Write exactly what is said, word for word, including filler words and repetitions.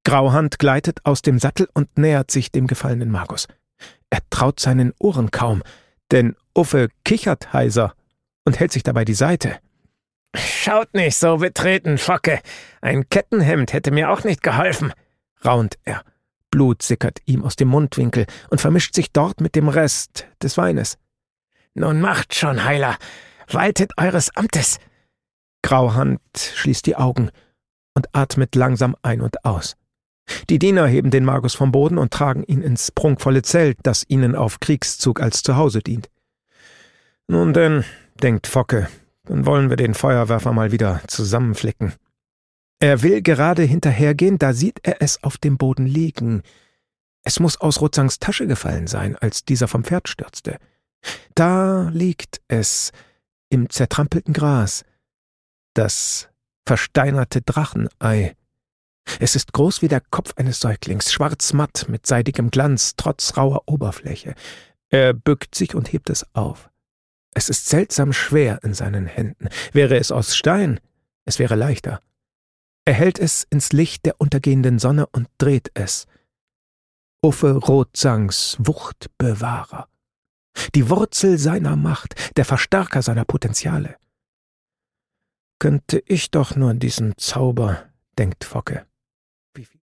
Grauhand gleitet aus dem Sattel und nähert sich dem gefallenen Magus. Er traut seinen Ohren kaum, denn Uffe kichert heiser und hält sich dabei die Seite. »Schaut nicht so betreten, Focke. Ein Kettenhemd hätte mir auch nicht geholfen«, raunt er. Blut sickert ihm aus dem Mundwinkel und vermischt sich dort mit dem Rest des Weines. »Nun macht schon, Heiler, waltet eures Amtes!« Grauhand schließt die Augen und atmet langsam ein und aus. Die Diener heben den Magus vom Boden und tragen ihn ins prunkvolle Zelt, das ihnen auf Kriegszug als Zuhause dient. »Nun denn«, denkt Focke, »dann wollen wir den Feuerwerfer mal wieder zusammenflicken.« Er will gerade hinterhergehen, da sieht er es auf dem Boden liegen. Es muss aus Rozangs Tasche gefallen sein, als dieser vom Pferd stürzte. Da liegt es, im zertrampelten Gras, das versteinerte Drachenei. Es ist groß wie der Kopf eines Säuglings, schwarzmatt mit seidigem Glanz, trotz rauer Oberfläche. Er bückt sich und hebt es auf. Es ist seltsam schwer in seinen Händen. Wäre es aus Stein, es wäre leichter. Er hält es ins Licht der untergehenden Sonne und dreht es. Uffe Rozangs Wuchtbewahrer. Die Wurzel seiner Macht, der Verstärker seiner Potenziale. Könnte ich doch nur diesen Zauber, denkt Focke. Wie viel